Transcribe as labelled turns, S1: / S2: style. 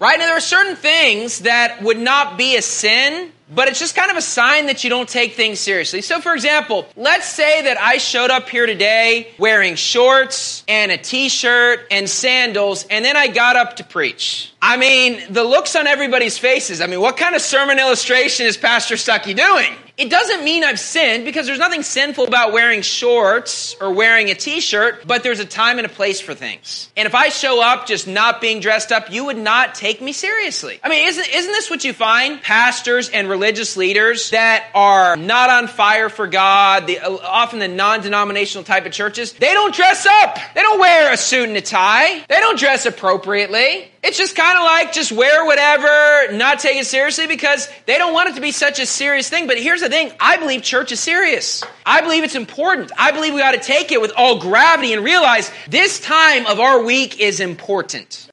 S1: right? Now, there are certain things that would not be a sin, but it's just kind of a sign that you don't take things seriously. So, for example, let's say that I showed up here today wearing shorts and a t-shirt and sandals, and then I got up to preach. I mean, the looks on everybody's faces. I mean, what kind of sermon illustration is Pastor Stuckey doing? It doesn't mean I've sinned, because there's nothing sinful about wearing shorts or wearing a t-shirt, but there's a time and a place for things. And if I show up just not being dressed up, you would not take me seriously. I mean, isn't this what you find? Pastors and religious leaders that are not on fire for God, often the non-denominational type of churches, they don't dress up. They don't wear a suit and a tie. They don't dress appropriately. It's just kind of like just wear whatever, not take it seriously, because they don't want it to be such a serious thing. But here's the thing. I believe church is serious. I believe it's important. I believe we ought to take it with all gravity and realize this time of our week is important.